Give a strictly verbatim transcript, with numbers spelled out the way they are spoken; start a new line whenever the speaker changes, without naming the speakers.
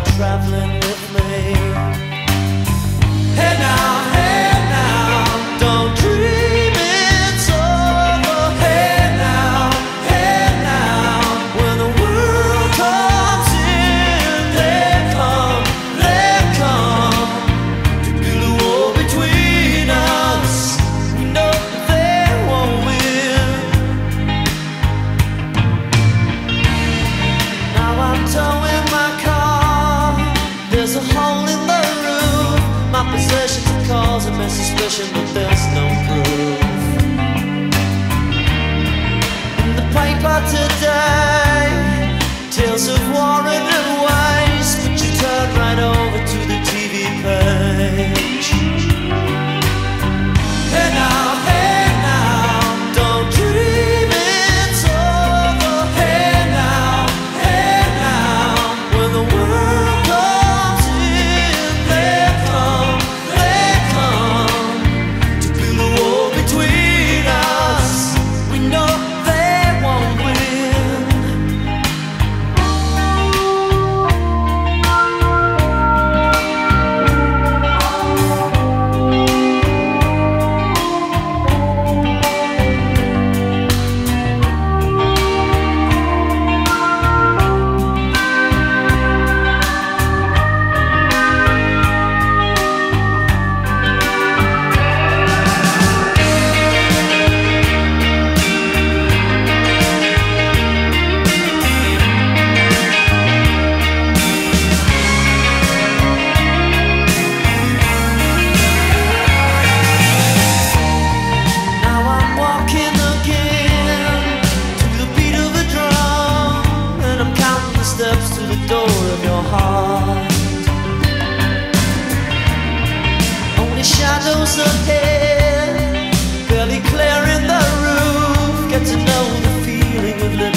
you're traveling with me. Hey now, hey now, don't dream it's over. Hey now, hey now, when the world comes in, they come, they come to build a wall between us. We know they won't win. Now I'm towing my car, there's a hole in the roof. My possessions are causing me suspicion, but there's no proof. In the paper today, tales of war and waste, but you turn right over to the T V page. Hey now, hey now, don't dream it's over. Hey now, hey now, when the world comes in, they come, they come to build a wall between us. We know they won't win. Now I'm walking again to the beat of a drum, and I'm counting the steps to the door of your heart. Only shadows ahead, barely clearing the roof. Get to know the feeling of living